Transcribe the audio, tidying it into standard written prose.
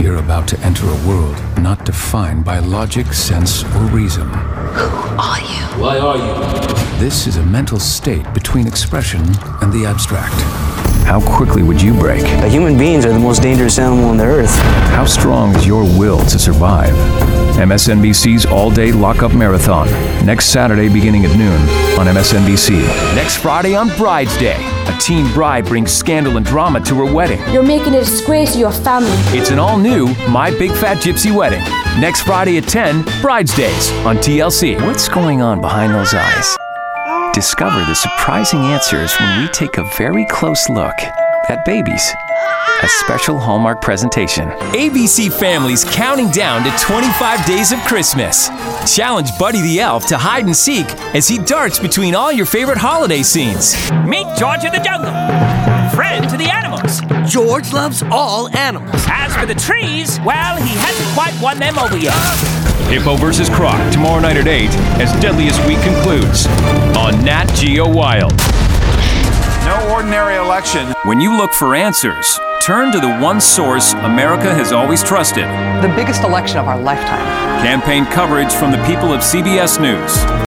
You're about to enter a world not defined by logic, sense, or reason. Who are you? Why are you? This is a mental state between expression and the abstract. How quickly would you break? Human beings are the most dangerous animal on the earth. How strong is your will to survive? MSNBC's all-day lockup marathon. Next Saturday beginning at noon on MSNBC. Next Friday on Bride's Day, a teen bride brings scandal and drama to her wedding. You're making a disgrace to your family. It's an all-new My Big Fat Gypsy Wedding. Next Friday at 10, Bride's Days on TLC. What's going on behind those eyes? Discover the surprising answers when we take a very close look at babies. A special Hallmark presentation. ABC Family's counting down to 25 days of Christmas. Challenge Buddy the Elf to hide and seek as he darts between all your favorite holiday scenes. Meet George of the Jungle, friend to the animals. George loves all animals. As for the trees, well, he hasn't quite won them over yet. Hippo vs. Croc, tomorrow night at 8, as Deadliest Week concludes on Nat Geo Wild. No ordinary election. When you look for answers, turn to the one source America has always trusted. The biggest election of our lifetime. Campaign coverage from the people of CBS News.